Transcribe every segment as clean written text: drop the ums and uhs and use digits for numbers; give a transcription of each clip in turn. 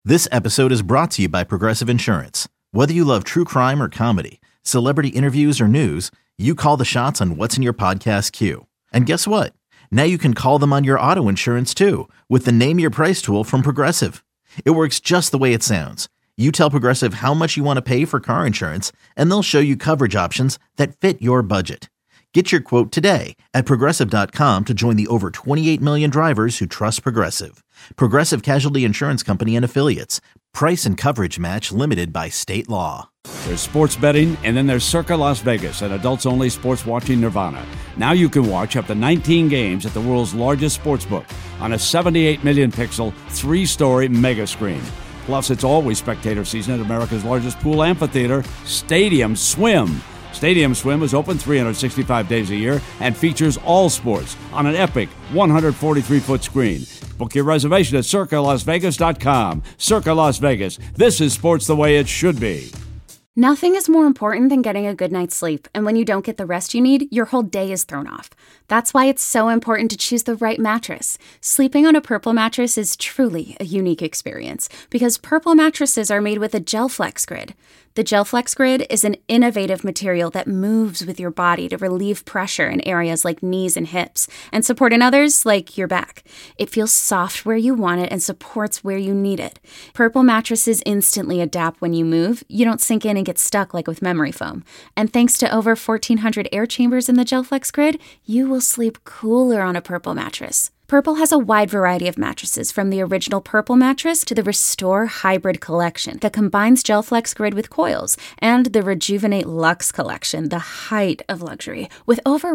This episode is brought to you by Progressive Insurance. Whether you love true crime or comedy, celebrity interviews or news, you call the shots on what's in your podcast queue. And guess what? Now you can call them on your auto insurance too with the Name Your Price tool from Progressive. It works just the way it sounds. You tell Progressive how much you want to pay for car insurance, and they'll show you coverage options that fit your budget. Get your quote today at Progressive.com to join the over 28 million drivers who trust Progressive. Progressive Casualty Insurance Company and Affiliates. Price and coverage match limited by state law. There's sports betting, and then there's Circa Las Vegas, an adults-only sports watching nirvana. Now you can watch up to 19 games at the world's largest sportsbook on a 78 million pixel, 3-story mega screen. Plus, it's always spectator season at America's largest pool amphitheater, Stadium Swim. Stadium Swim is open 365 days a year and features all sports on an epic 143-foot screen. Book your reservation at CircaLasVegas.com. Circa Las Vegas. This is sports the way it should be. Nothing is more important than getting a good night's sleep, and when you don't get the rest you need, your whole day is thrown off. That's why it's so important to choose the right mattress. Sleeping on a Purple mattress is truly a unique experience because Purple mattresses are made with a GelFlex Grid. The GelFlex Grid is an innovative material that moves with your body to relieve pressure in areas like knees and hips and support in others like your back. It feels soft where you want it and supports where you need it. Purple mattresses instantly adapt when you move. You don't sink in and get stuck like with memory foam. And thanks to over 1,400 air chambers in the GelFlex Grid, you will sleep cooler on a Purple mattress. Purple has a wide variety of mattresses, from the original Purple mattress to the Restore Hybrid collection that combines GelFlex Grid with coils, and the Rejuvenate Luxe collection, the height of luxury, with over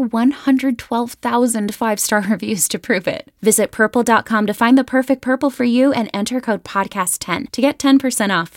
112,000 5-star reviews to prove it. Visit Purple.com to find the perfect Purple for you and enter code PODCAST10 to get 10% off.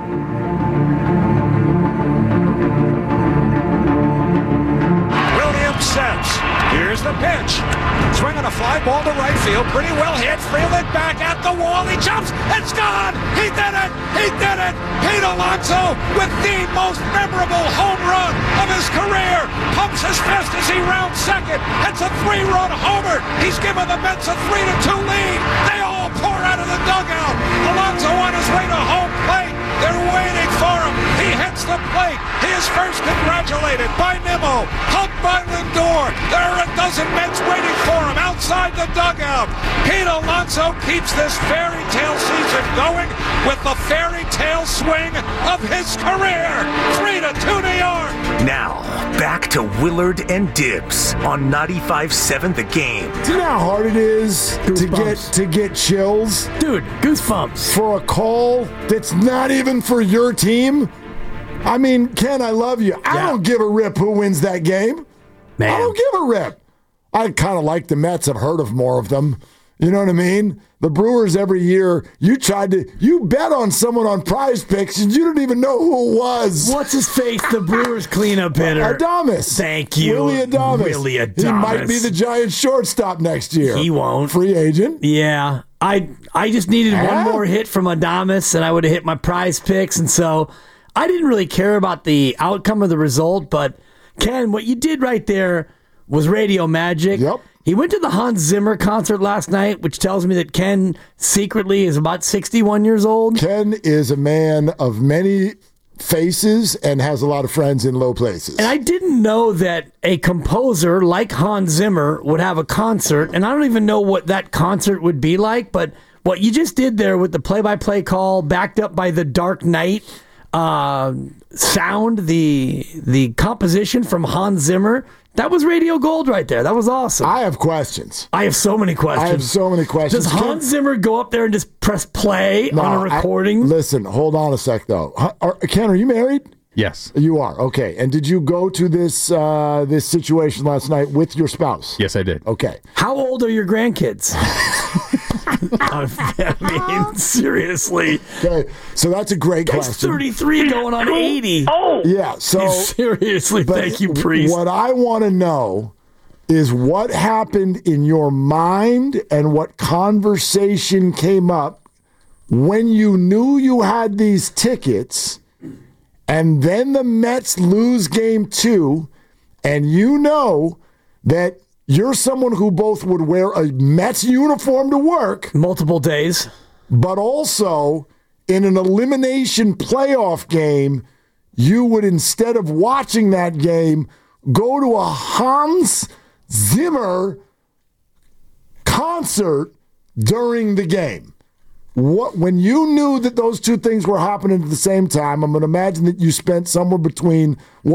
Williams sets. Here's the pitch. Swinging a fly ball to right field. Pretty well hit. Freeland back at the wall. He jumps. It's gone. He did it. He did it. Pete Alonso with the most memorable home run of his career. Pumps as fast as he rounds second. It's a 3-run homer. He's given the Mets a 3-2 lead. They all pour out of the dugout. Alonso on his way to home plate. They're waiting for him. He hits the plate. He is first congratulated by Nimmo. Hugged by Lindor. There are a dozen Mets waiting for him outside the dugout. Pete Alonso keeps this fairy tale season going with the fairy tale swing of his career. 3-2 New York. Now, back to Willard and Dibs on 95.7 The Game. Do you know how hard it is to get chills? Dude, goosebumps. For a call that's not even for your team? I mean, Ken, I love you. I don't give a rip who wins that game. Man. I don't give a rip. I kind of like the Mets. I've heard of more of them. You know what I mean? The Brewers every year, you bet on someone on Prize Picks and you don't even know who it was. What's his face? The Brewers cleanup hitter. Adames. Thank you. Willie Adames. Willie Adames. He might be the Giants shortstop next year. He won't. Free agent. Yeah. I just needed one more hit from Adames and I would have hit my Prize Picks. And so I didn't really care about the outcome of the result. But, Ken, what you did right there was radio magic. Yep. He went to the Hans Zimmer concert last night, which tells me that Ken secretly is about 61 years old. Ken is a man of many faces and has a lot of friends in low places. And I didn't know that a composer like Hans Zimmer would have a concert, and I don't even know what that concert would be like, but what you just did there with the play-by-play call backed up by the Dark Knight sound, the composition from Hans Zimmer, that was radio gold right there. That was awesome. I have questions. I have so many questions. Does Hans Zimmer go up there and just press play on a recording? Listen, hold on a sec, though. Ken, are you married? Yes. You are? Okay. And did you go to this this situation last night with your spouse? Yes, I did. Okay. How old are your grandkids? I mean, seriously. Okay, so that's a great question. He's 33 going on 80. Oh! Yeah, so... Seriously, thank you, Priest. What I want to know is what happened in your mind and what conversation came up when you knew you had these tickets and then the Mets lose game 2 and you know that you're someone who both would wear a Mets uniform to work. Multiple days. But also in an elimination playoff game, you would, instead of watching that game, go to a Hans Zimmer concert during the game. When you knew that those two things were happening at the same time, I'm going to imagine that you spent somewhere between,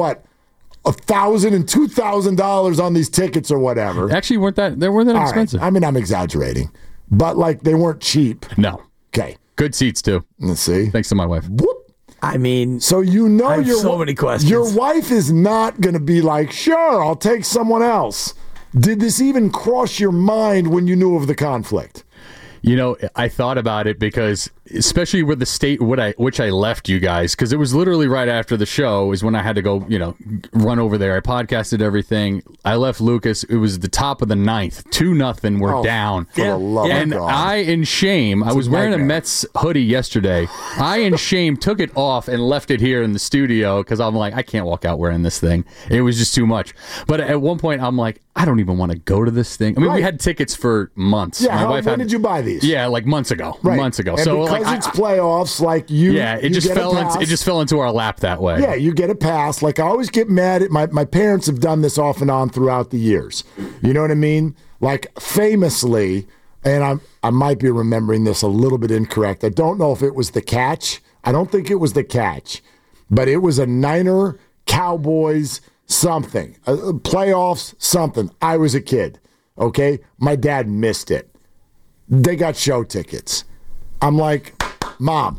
$1,000 and $2,000 on these tickets or whatever. Actually, they weren't that expensive. Right. I mean, I'm exaggerating, but they weren't cheap. No. Okay. Good seats too. Let's see. Thanks to my wife. Whoop. I mean, so I have so many questions. Your wife is not going to be like, sure, I'll take someone else. Did this even cross your mind when you knew of the conflict? I thought about it because, especially with the state which I left you guys, because it was literally right after the show is when I had to go, run over there. I podcasted everything. I left Lucas. It was the top of the ninth, 2-0. We're down. For the love of God. I, in shame, I was wearing a Mets hoodie yesterday. I, in shame, took it off and left it here in the studio because I'm like, I can't walk out wearing this thing. It was just too much. But at one point, I'm like, I don't even want to go to this thing. I mean, we had tickets for months. Yeah, when did you buy these? Yeah, months ago. Right. Months ago. And so because it's playoffs, it just fell into our lap that way. Yeah, you get a pass. I always get mad at my parents have done this off and on throughout the years. You know what I mean? Famously, and I might be remembering this a little bit incorrect. I don't know if it was the catch. I don't think it was the catch, but it was a Niner Cowboys something, playoffs something. I was a kid. Okay, my dad missed it. They got show tickets. I'm like, Mom,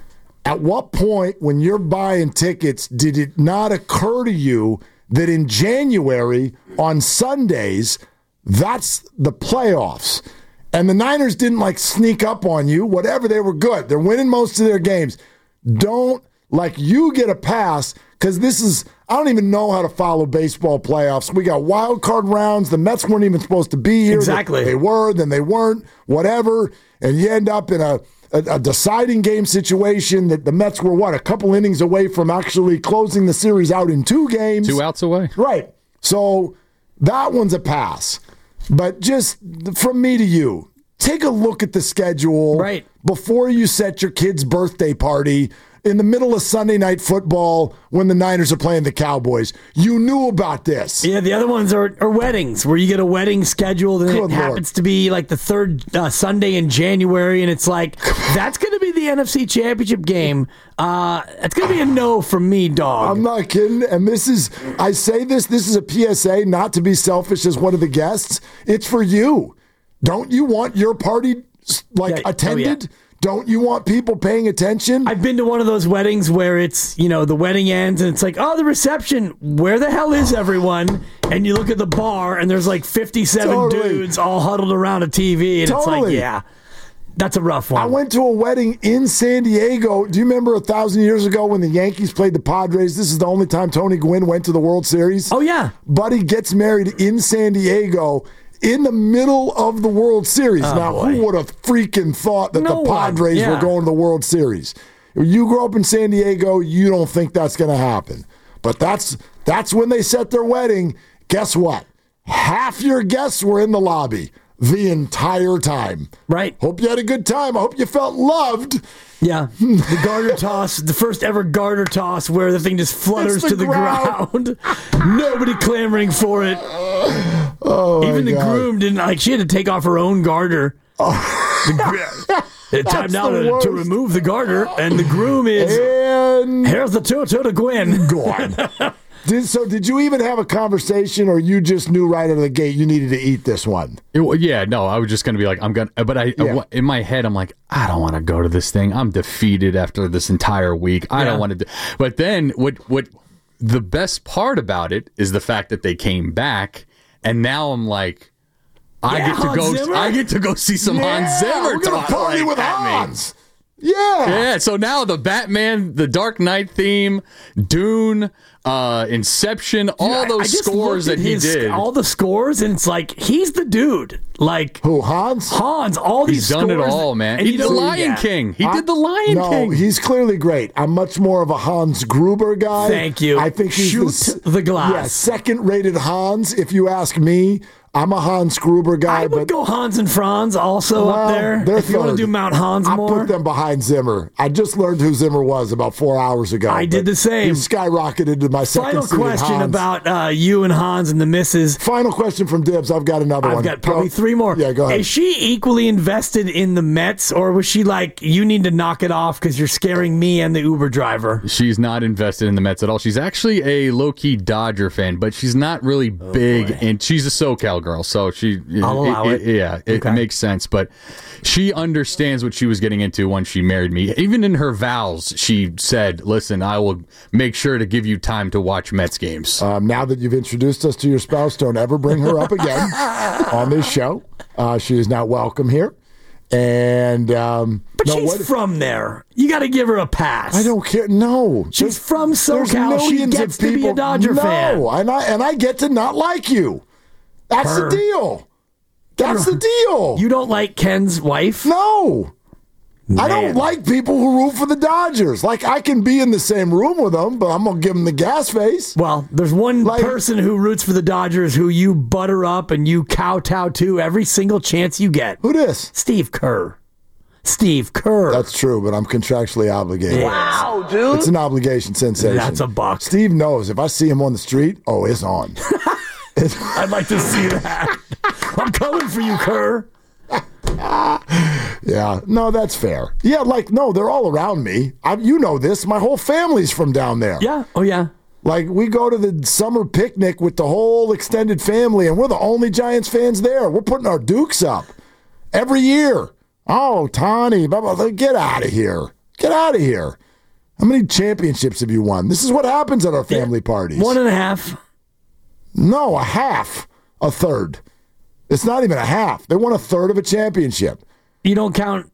at what point when you're buying tickets did it not occur to you that in January on Sundays, that's the playoffs? And the Niners didn't sneak up on you. Whatever, they were good. They're winning most of their games. Don't you get a pass because this is, I don't even know how to follow baseball playoffs. We got wild card rounds. The Mets weren't even supposed to be here. Exactly. They were, then they weren't, whatever. And you end up in a deciding game situation that the Mets were, a couple innings away from actually closing the series out in 2 games. 2 outs away. Right. So that one's a pass. But just from me to you, take a look at the schedule before you set your kid's birthday party in the middle of Sunday Night Football when the Niners are playing the Cowboys. You knew about this. Yeah, the other ones are weddings, where you get a wedding scheduled and it happens to be the third Sunday in January, and it's that's going to be the NFC Championship game. It's going to be a no from me, dog. I'm not kidding. And I say this is a PSA, not to be selfish as one of the guests. It's for you. Don't you want your party attended? Oh, yeah. Don't you want people paying attention? I've been to one of those weddings where it's, the wedding ends and it's the reception. Where the hell is everyone? And you look at the bar and there's 57 dudes all huddled around a TV. And it's that's a rough one. I went to a wedding in San Diego. Do you remember 1,000 years ago when the Yankees played the Padres? This is the only time Tony Gwynn went to the World Series. Oh, yeah. Buddy gets married in San Diego in the middle of the World Series. Who would have freaking thought that the Padres were going to the World Series? You grow up in San Diego, you don't think that's going to happen. But that's when they set their wedding. Guess what? Half your guests were in the lobby the entire time. Right. Hope you had a good time. I hope you felt loved. Yeah. The garter toss, the first ever garter toss where the thing just flutters to the ground. Nobody clamoring for it. Even the groom didn't she had to take off her own garter. It's time now to remove the garter, and the groom is here's the Toto to Gwen. Gone. Did you even have a conversation, or you just knew right out of the gate you needed to eat this one? I was just going to be I'm going to, but in my head, I'm I don't want to go to this thing. I'm defeated after this entire week. I don't want to do. But then what the best part about it is the fact that they came back, and now I'm I get to go see some Hans Zimmer. We're going to party with Hans. Yeah. So now the Batman, the Dark Knight theme, Dune, Inception, all those scores that he did. All the scores, and it's he's the dude. Who, Hans? Hans, all these scores. He's done it all, man. He did the Lion King. He did the Lion King. No, he's clearly great. I'm much more of a Hans Gruber guy. Thank you. I think he's the glass. Yeah, second-rated Hans, if you ask me. I'm a Hans Gruber guy. I would go Hans and Franz also up there. They're if you want to do Mount Hans I more. put them behind Zimmer. I just learned who Zimmer was about 4 hours ago. I did the same. He skyrocketed to my second Final question Hans. about you and Hans and the missus. Final question from Dibs. I've got another one. I've got probably 3 more. Yeah, go ahead. Is she equally invested in the Mets, or was she like, you need to knock it off because you're scaring me and the Uber driver? She's not invested in the Mets at all. She's actually a low-key Dodger fan, but she's not really big, and she's a SoCal girl, so I'll allow it. It makes sense, but she understands what she was getting into when she married me. Even in her vows, she said, listen, I will make sure to give you time to watch Mets games. Now that you've introduced us to your spouse, don't ever bring her up again on this show. She is not welcome here. And but she's from there. You got to give her a pass. I don't care. No, she's from SoCal. She gets to be a Dodger fan. No, and I get to not like you. That's the deal. That's the deal. You don't like Ken's wife? No. Man. I don't like people who root for the Dodgers. Like, I can be in the same room with them, but I'm going to give them the gas face. Well, there's one person who roots for the Dodgers who you butter up and you kowtow to every single chance you get. Who this? Steve Kerr. Steve Kerr. That's true, but I'm contractually obligated. Wow, dude. It's an obligation sensation. That's a buck. Steve knows if I see him on the street, it's on. I'd like to see that. I'm coming for you, Kerr. Yeah, no, that's fair. Yeah, no, they're all around me. You know this. My whole family's from down there. Yeah. Oh, yeah. Like, we go to the summer picnic with the whole extended family, and we're the only Giants fans there. We're putting our Dukes up every year. Oh, Tawny, blah, blah, blah. Get out of here. Get out of here. How many championships have you won? This is what happens at our family parties. 1.5. No, a half. A third. It's not even a half. They won a third of a championship. You don't count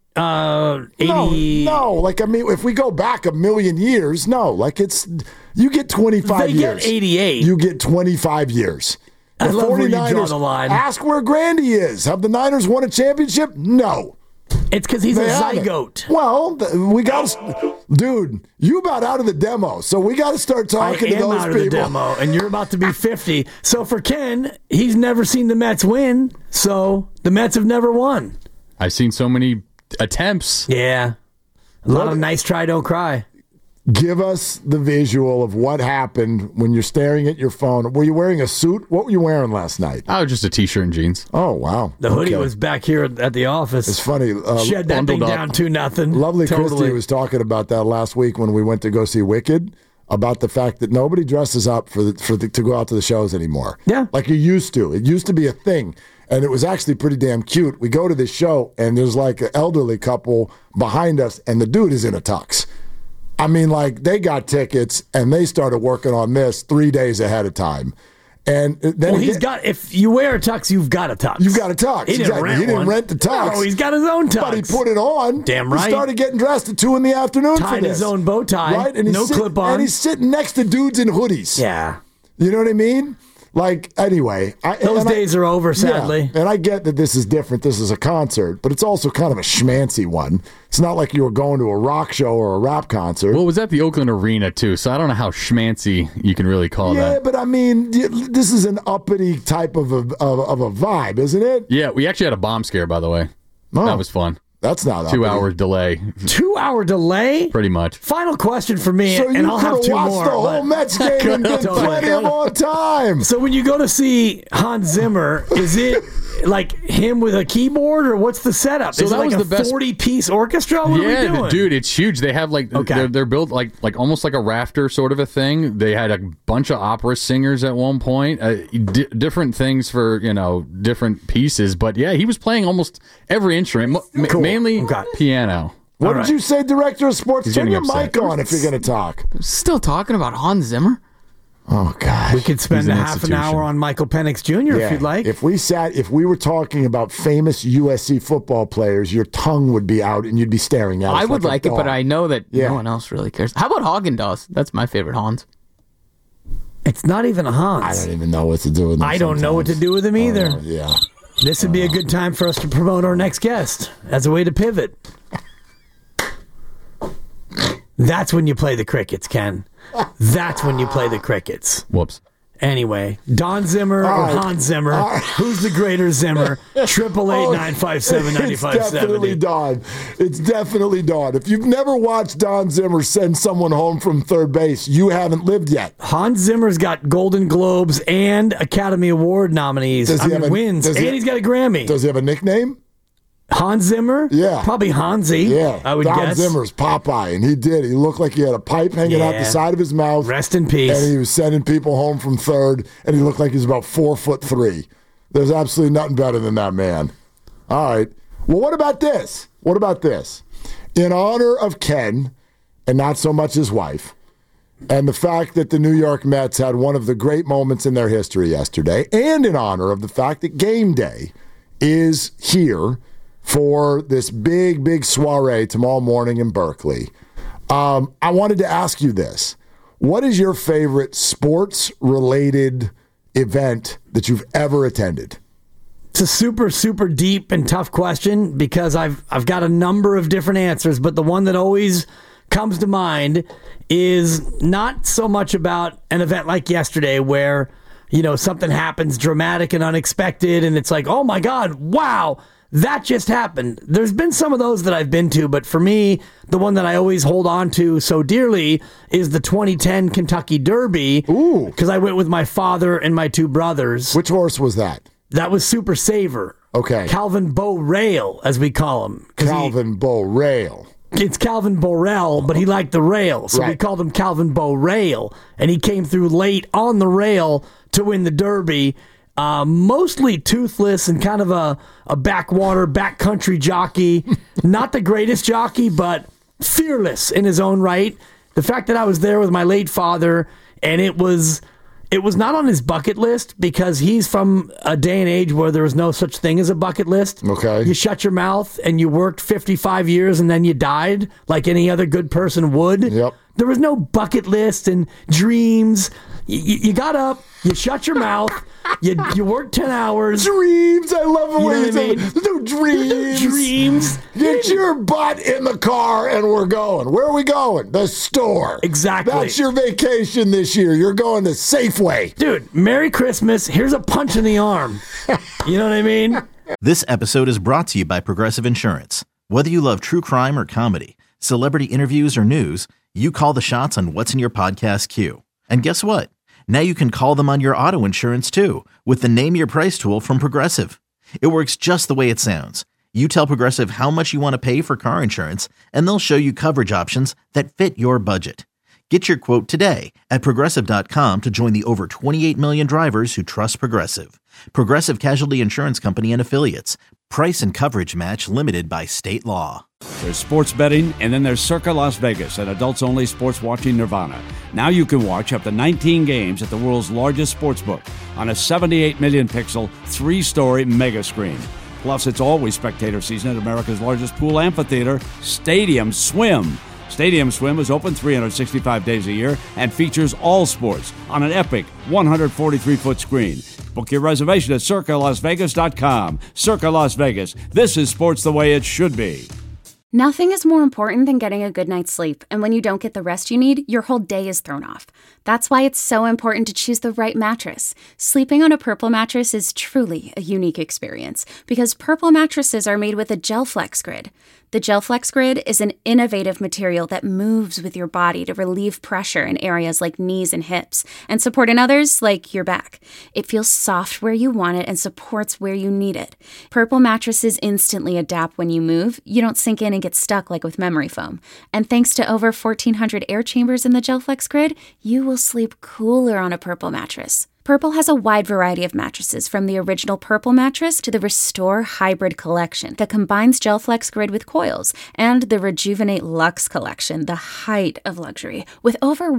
80. No. Like, I mean, if we go back a million years, no. Like, you get 25 years. They get 88. You get 25 years. The I love where you draw 49ers, the line. ask where Grandy is. Have the Niners won a championship? No. It's because he's They a haven't. zygote. Well, we got to, dude. You about out of the demo, so we got to start talking to those out of people. the demo, and you're about to be 50. So for Ken, he's never seen the Mets win, so the Mets have never won. I've seen so many attempts. Yeah, a lot of nice try, don't cry. Give us the visual of what happened when you're staring at your phone. Were you wearing a suit? What were you wearing last night? Oh, just a t-shirt and jeans. Oh, wow. The hoodie was back here at the office. It's funny. Shed that thing bundled down up. 2-0. Lovely Totally. Christie was talking about that last week when we went to go see Wicked, about the fact that nobody dresses up to go out to the shows anymore. Yeah. Like you used to. It used to be a thing. And it was actually pretty damn cute. We go to this show, and there's like an elderly couple behind us, and the dude is in a tux. I mean, like, they got tickets, and they started working on this 3 days ahead of time. And then if you wear a tux, you've got a tux. You've got a tux. He didn't rent He didn't one. rent the tux. No, he's got his own tux. But he put it on. Damn right. He started getting dressed at 2 PM for Tied this. his own bow tie. Right? And no clip on. And he's sitting next to dudes in hoodies. Yeah. You know what I mean? Like, anyway. Those days are over, sadly. Yeah, and I get that this is different. This is a concert, but it's also kind of a schmancy one. It's not like you were going to a rock show or a rap concert. Well, it was at the Oakland Arena, too, so I don't know how schmancy you can really call that. Yeah, but I mean, this is an uppity type of a vibe, isn't it? Yeah, we actually had a bomb scare, by the way. Oh. That was fun. That's not 2 hour delay. 2 hour delay? Pretty much. Final question for me, So and I'll have 2 watched more. the whole Mets game and get plenty of on time. So when you go to see Hans Zimmer, is it like him with a keyboard, or what's the setup? So is it that like was a the best 40-piece orchestra? What are we doing? Dude, it's huge. They have like they're built like almost like a rafter sort of a thing. They had a bunch of opera singers at one point, different things for different pieces. But yeah, he was playing almost every instrument, mainly piano. What did you say, Director of Sports? He's Turn getting your upset. mic on if you're going to talk. Still talking about Hans Zimmer? Oh, God. We could spend He's an a half an hour on Michael Penix Jr. if you'd like. If we were talking about famous USC football players, your tongue would be out and you'd be staring at us. I would like it, but I know that Yeah. no one else really cares. How about Haagen-Dazs? That's my favorite Hans. It's not even a Hans. I don't even know what to do with them. I don't know what to do with him either. Yeah. This would be a good time for us to promote our next guest as a way to pivot. That's when you play the crickets, Ken. That's when you play the crickets. Whoops. Anyway, Don Zimmer or Hans Zimmer? Who's the greater Zimmer? 888-957-9570. It's definitely Don. It's definitely Don. If you've never watched Don Zimmer send someone home from third base, you haven't lived yet. Hans Zimmer's got Golden Globes and Academy Award nominees. Wins. And he's got a Grammy. Does he have a nickname? Hans Zimmer? Yeah. Probably Hansi. Yeah. I would Don guess. Zimmer's Popeye, and he did. He looked like he had a pipe hanging out the side of his mouth. Rest in peace. And he was sending people home from third, and he looked like he was about 4'3". There's absolutely nothing better than that man. All right. Well, what about this? In honor of Ken, and not so much his wife, and the fact that the New York Mets had one of the great moments in their history yesterday, and in honor of the fact that game day is here for this big, big soiree tomorrow morning in Berkeley, I wanted to ask you this. What is your favorite sports-related event that you've ever attended? It's a super, super deep and tough question because I've got a number of different answers, but the one that always comes to mind is not so much about an event like yesterday where, something happens dramatic and unexpected and it's like, oh my God, wow, that just happened. There's been some of those that I've been to, but for me, the one that I always hold on to so dearly is the 2010 Kentucky Derby. Ooh. Because I went with my father and my two brothers. Which horse was that? That was Super Saver. Okay. Calvin Borel, as we call him. Calvin Borel. It's Calvin Borel, but he liked the rail, so we called him Calvin Borel. And he came through late on the rail to win the Derby. Mostly toothless and kind of a backwater, backcountry jockey. Not the greatest jockey, but fearless in his own right. The fact that I was there with my late father, and it was not on his bucket list because he's from a day and age where there was no such thing as a bucket list. Okay. You shut your mouth and you worked 55 years and then you died like any other good person would. Yep. There was no bucket list and dreams. You got up, you shut your mouth, you worked 10 hours. Dreams. I love the way you say I mean? no dreams. Dreams. Get your butt in the car and we're going. Where are we going? The store. Exactly. That's your vacation this year. You're going to Safeway. Dude, Merry Christmas. Here's a punch in the arm. You know what I mean? This episode is brought to you by Progressive Insurance. Whether you love true crime or comedy, celebrity interviews or news, you call the shots on what's in your podcast queue. And guess what? Now you can call them on your auto insurance too with the Name Your Price tool from Progressive. It works just the way it sounds. You tell Progressive how much you want to pay for car insurance, and they'll show you coverage options that fit your budget. Get your quote today at Progressive.com to join the over 28 million drivers who trust Progressive. Progressive Casualty Insurance Company and Affiliates. Price and coverage match limited by state law. There's sports betting, and then there's Circa Las Vegas, an adults-only sports watching nirvana. Now you can watch up to 19 games at the world's largest sportsbook on a 78 million pixel, 3-story mega screen. Plus, it's always spectator season at America's largest pool amphitheater, Stadium Swim. Stadium Swim is open 365 days a year and features all sports on an epic 143-foot screen. Book your reservation at CircaLasVegas.com. Circa Las Vegas. This is sports the way it should be. Nothing is more important than getting a good night's sleep, and when you don't get the rest you need, your whole day is thrown off. That's why it's so important to choose the right mattress. Sleeping on a Purple mattress is truly a unique experience because Purple mattresses are made with a GelFlex Grid. The GelFlex Grid is an innovative material that moves with your body to relieve pressure in areas like knees and hips and support in others like your back. It feels soft where you want it and supports where you need it. Purple mattresses instantly adapt when you move. You don't sink in and get stuck like with memory foam. And thanks to over 1,400 air chambers in the GelFlex Grid, you will sleep cooler on a Purple mattress. Purple has a wide variety of mattresses, from the original Purple mattress to the Restore Hybrid collection that combines GelFlex Grid with coils, and the Rejuvenate Luxe collection, the height of luxury, with over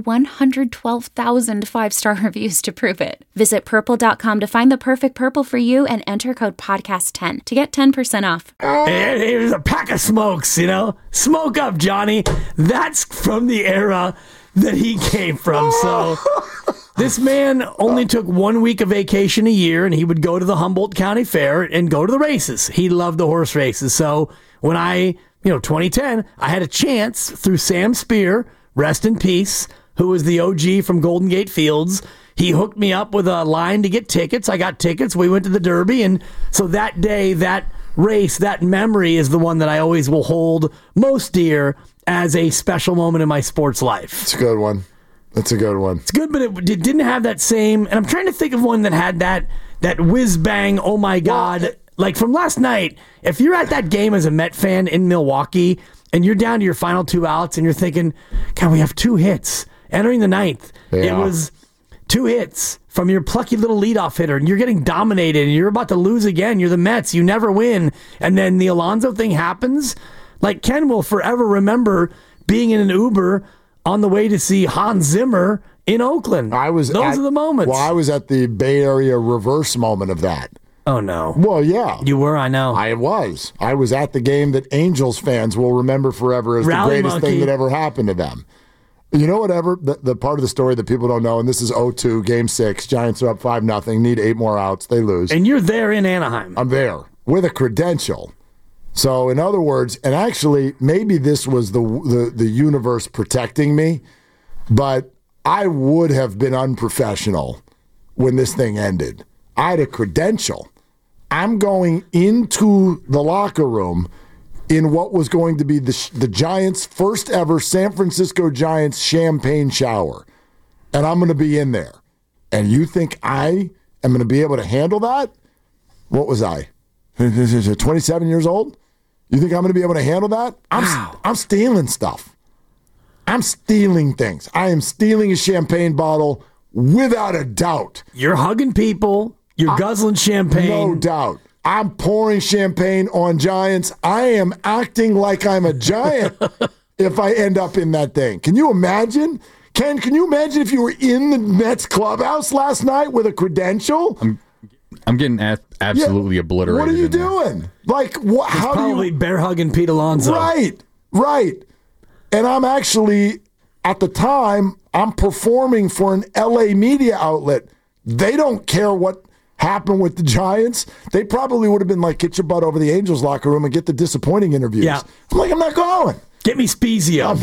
112,000 five-star reviews to prove it. Visit Purple.com to find the perfect Purple for you and enter code podcast10 to get 10% off. Hey, here's a pack of smokes, Smoke up, Johnny. That's from the era that he came from, so... This man only took 1 week of vacation a year, and he would go to the Humboldt County Fair and go to the races. He loved the horse races. So when 2010, I had a chance through Sam Spear, rest in peace, who was the OG from Golden Gate Fields. He hooked me up with a line to get tickets. I got tickets. We went to the Derby. And so that day, that race, that memory is the one that I always will hold most dear as a special moment in my sports life. It's a good one. It's a good one. It's good, but it didn't have that same. And I'm trying to think of one that had that whiz bang, oh my God. Like from last night, if you're at that game as a Met fan in Milwaukee and you're down to your final 2 outs and you're thinking, God, we have 2 hits entering the 9th. Yeah. It was 2 hits from your plucky little leadoff hitter, and you're getting dominated, and you're about to lose again. You're the Mets. You never win. And then the Alonso thing happens. Like, Ken will forever remember being in an Uber on the way to see Hans Zimmer in Oakland. Those are the moments. Well, I was at the Bay Area reverse moment of that. Oh, no. Well, yeah. You were, I know. I was. I was at the game that Angels fans will remember forever as Rally the greatest monkey. thing that ever happened to them. You know whatever, the part of the story that people don't know, and this is 0-2, Game 6, Giants are up 5-0, need 8 more outs, they lose. And you're there in Anaheim. I'm there with a credential. So, in other words, and actually, maybe this was the universe protecting me, but I would have been unprofessional when this thing ended. I had a credential. I'm going into the locker room in what was going to be the Giants' first ever San Francisco Giants champagne shower. And I'm going to be in there. And you think I am going to be able to handle that? What was I? 27 years old? You think I'm going to be able to handle that? I'm stealing stuff. I'm stealing things. I am stealing a champagne bottle without a doubt. You're hugging people. You're guzzling champagne. No doubt. I'm pouring champagne on Giants. I am acting like I'm a Giant if I end up in that thing. Can you imagine? Ken, can you imagine if you were in the Mets clubhouse last night with a credential? I'm getting absolutely obliterated. What are you doing? Like, what? How probably do you bear hugging Pete Alonso? Right. And I'm actually, at the time, I'm performing for an LA media outlet. They don't care what happened with the Giants. They probably would have been like, get your butt over the Angels locker room and get the disappointing interviews. Yeah. I'm like, I'm not going. Get me Spezio.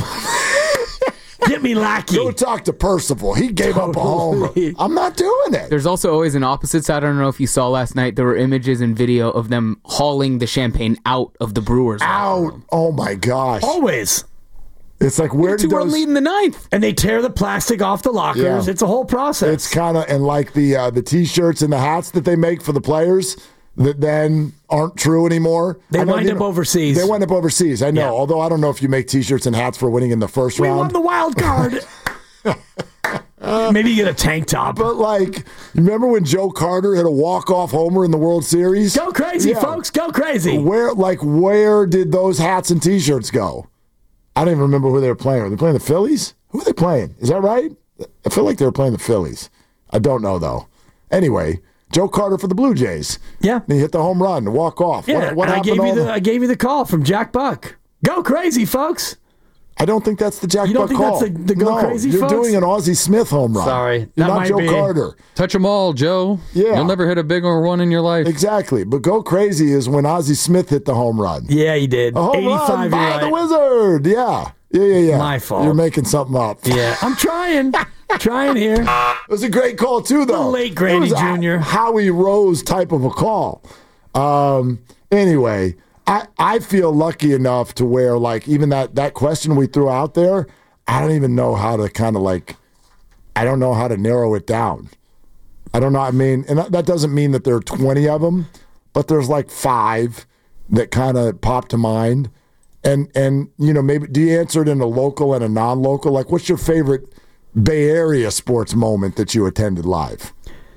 Get me Lackey. Go talk to Percival. He gave up a homer. I'm not doing it. There's also always an opposite side. I don't know if you saw last night. There were images and video of them hauling the champagne out of the Brewers. Out. Oh, my gosh. Always. It's like, where did 2-1 lead in the 9th. And they tear the plastic off the lockers. Yeah. It's a whole process. It's kind of, and like the T-shirts and the hats that they make for the players that then aren't true anymore. They wind up overseas. They wind up overseas, I know. Yeah. Although I don't know if you make T-shirts and hats for winning in the first round. We won the wild card. Maybe you get a tank top. But like, remember when Joe Carter hit a walk-off homer in the World Series? Go crazy, folks. Go crazy. Where did those hats and T-shirts go? I don't even remember who they were playing. Were they playing the Phillies? Who are they playing? Is that right? I feel like they were playing the Phillies. I don't know, though. Anyway, Joe Carter for the Blue Jays. Yeah. And he hit the home run, walk off. Yeah, What and happened? I gave you the call from Jack Buck. Go crazy, folks. I don't think that's the Jack You don't Buck think call. that's the go crazy, you're folks? doing an Ozzie Smith home run. Sorry, You're that not might Joe be. Carter. Touch them all, Joe. Yeah. You'll never hit a bigger one in your life. Exactly. But go crazy is when Ozzie Smith hit the home run. Yeah, he did. A home 85 run by you're the right. Wizard. Yeah. My fault. You're making something up. Yeah, I'm trying. Trying here. It was a great call, too, though. The late Grady It was Jr. a Howie Rose type of a call. Anyway, I feel lucky enough to where, like, even that question we threw out there, I don't even know how to kind of, like, I don't know how to narrow it down. I don't know. I mean, and that doesn't mean that there are 20 of them, but there's like 5 that kind of pop to mind. And you know, maybe do you answer it in a local and a non-local? Like, what's your favorite Bay Area sports moment that you attended live?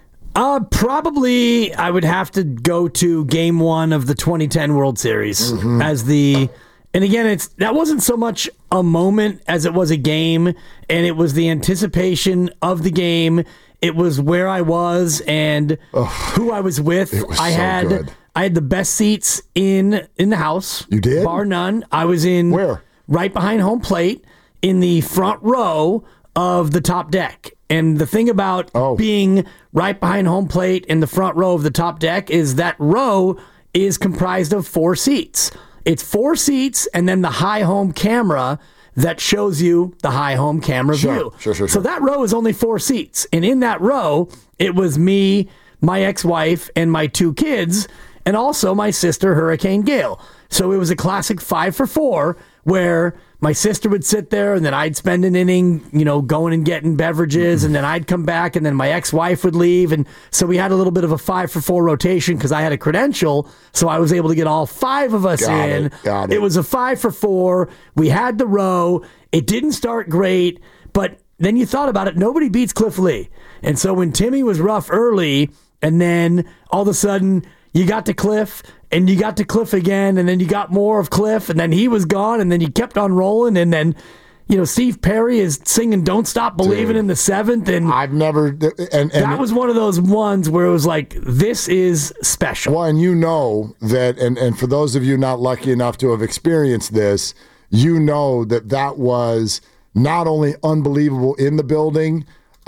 Probably I would have to go to Game 1 of the 2010 World Series as and again, that wasn't so much a moment as it was a game, and it was the anticipation of the game. It was where I was and who I was with. It was good. I had the best seats in the house. You did? Bar none. I was in where? Right behind home plate in the front row of the top deck. And the thing about being right behind home plate in the front row of the top deck is that row is comprised of 4 seats. It's 4 seats and then the high home camera that shows you the high home camera view. Sure. So that row is only 4 seats. And in that row, it was me, my ex-wife, and my 2 kids, and also my sister, Hurricane Gale. So it was a classic 5 for 4 where my sister would sit there and then I'd spend an inning, going and getting beverages, and then I'd come back and then my ex-wife would leave. And so we had a little bit of a 5 for 4 rotation because I had a credential. So I was able to get all 5 of us in. Got it. It was a 5 for 4. We had the row. It didn't start great, but then you thought about it. Nobody beats Cliff Lee. And so when Timmy was rough early, and then all of a sudden you got to Cliff, and you got to Cliff again, and then you got more of Cliff, and then he was gone, and then you kept on rolling, and then, Steve Perry is singing "Don't Stop Believing" in the 7th, and I've never, and that was one of those ones where it was like, this is special. Well, and that, and for those of you not lucky enough to have experienced this, that was not only unbelievable in the building.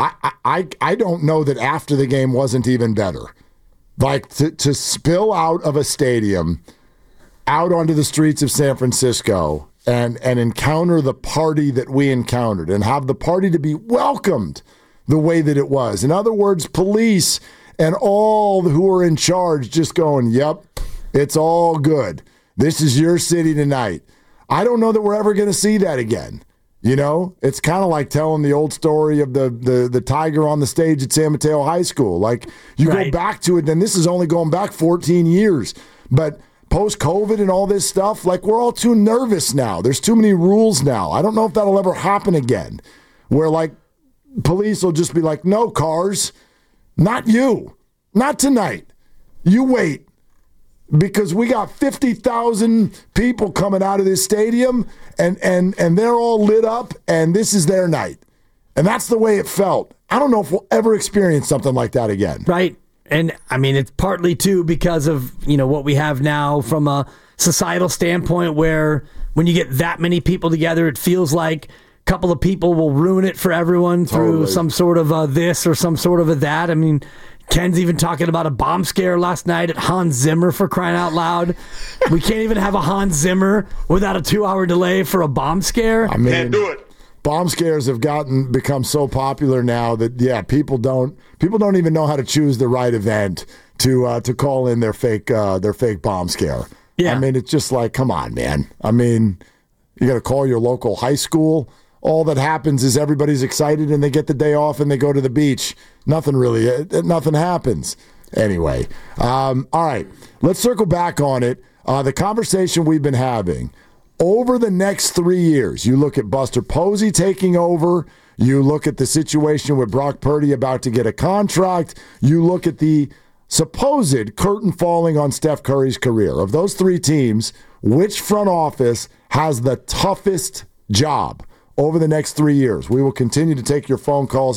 I don't know that after the game wasn't even better. Like to spill out of a stadium out onto the streets of San Francisco and encounter the party that we encountered and have the party to be welcomed the way that it was. In other words, police and all who are in charge just going, yep, it's all good. This is your city tonight. I don't know that we're ever going to see that again. It's kind of like telling the old story of the tiger on the stage at San Mateo High School. Like, you go back to it, then this is only going back 14 years. But post-COVID and all this stuff, like, we're all too nervous now. There's too many rules now. I don't know if that'll ever happen again, where, like, police will just be like, no, cars, not you, not tonight. You wait. Because we got 50,000 people coming out of this stadium, and they're all lit up, and this is their night. And that's the way it felt. I don't know if we'll ever experience something like that again. Right. And, I mean, it's partly, too, because of, what we have now from a societal standpoint where when you get that many people together, it feels like a couple of people will ruin it for everyone through some sort of a this or some sort of a that. I mean, Ken's even talking about a bomb scare last night at Hans Zimmer, for crying out loud. We can't even have a Hans Zimmer without a 2-hour delay for a bomb scare. I mean, can't do it. Bomb scares have become so popular now that people don't even know how to choose the right event to call in their fake bomb scare. Yeah. I mean, it's just like, come on, man. I mean, you got to call your local high school. All that happens is everybody's excited and they get the day off and they go to the beach. Nothing happens. Anyway, all right, let's circle back on it. The conversation we've been having over the next 3 years. You look at Buster Posey taking over. You look at the situation with Brock Purdy about to get a contract. You look at the supposed curtain falling on Steph Curry's career. Of those 3 teams, which front office has the toughest job over the next 3 years? We will continue to take your phone calls.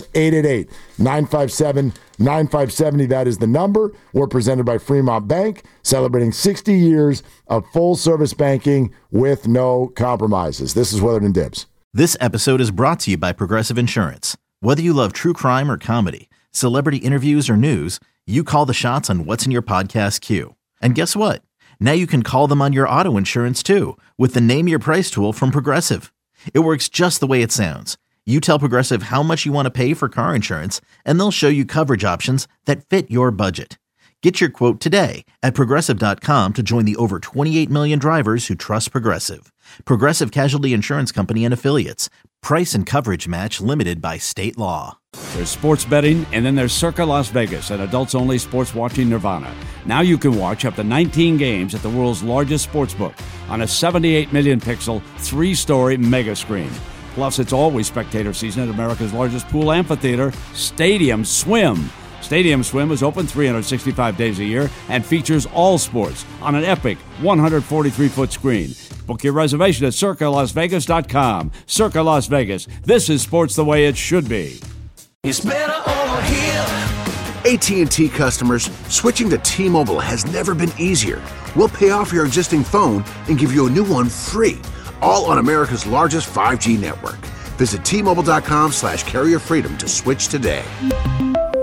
888-957-9570. That is the number. We're presented by Fremont Bank, celebrating 60 years of full-service banking with no compromises. This is Willard and Dibs. This episode is brought to you by Progressive Insurance. Whether you love true crime or comedy, celebrity interviews or news, you call the shots on what's in your podcast queue. And guess what? Now you can call them on your auto insurance too with the Name Your Price tool from Progressive. It works just the way it sounds. You tell Progressive how much you want to pay for car insurance, and they'll show you coverage options that fit your budget. Get your quote today at Progressive.com to join the over 28 million drivers who trust Progressive. Progressive Casualty Insurance Company and Affiliates. Price and coverage match limited by state law. There's sports betting, and then there's Circa Las Vegas, an adults-only sports watching nirvana. Now you can watch up to 19 games at the world's largest sportsbook on a 78 million pixel, 3-story mega screen. Plus, it's always spectator season at America's largest pool amphitheater, Stadium Swim. Stadium Swim is open 365 days a year and features all sports on an epic 143-foot screen. Book your reservation at CircaLasVegas.com. Circa Las Vegas. This is sports the way it should be. It's better over here. AT&T customers, switching to T-Mobile has never been easier. We'll pay off your existing phone and give you a new one free, all on America's largest 5G network. Visit T-Mobile.com/carrier freedom to switch today.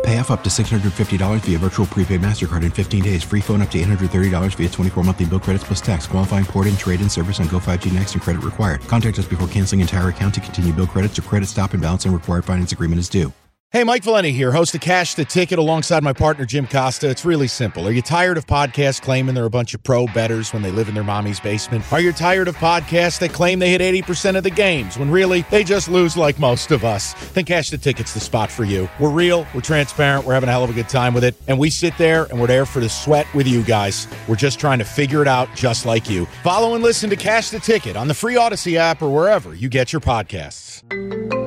Pay off up to $650 via virtual prepaid MasterCard in 15 days. Free phone up to $830 via 24 monthly bill credits plus tax. Qualifying port-in, trade-in service on Go5G Next and credit required. Contact us before canceling entire account to continue bill credits or credit stop and balance and required finance agreement is due. Hey, Mike Valeni here, host of Cash the Ticket alongside my partner Jim Costa. It's really simple. Are you tired of podcasts claiming they're a bunch of pro bettors when they live in their mommy's basement? Are you tired of podcasts that claim they hit 80% of the games when really they just lose like most of us? Then Cash the Ticket's the spot for you. We're real, we're transparent, we're having a hell of a good time with it, and we sit there and we're there for the sweat with you guys. We're just trying to figure it out just like you. Follow and listen to Cash the Ticket on the free Odyssey app or wherever you get your podcasts.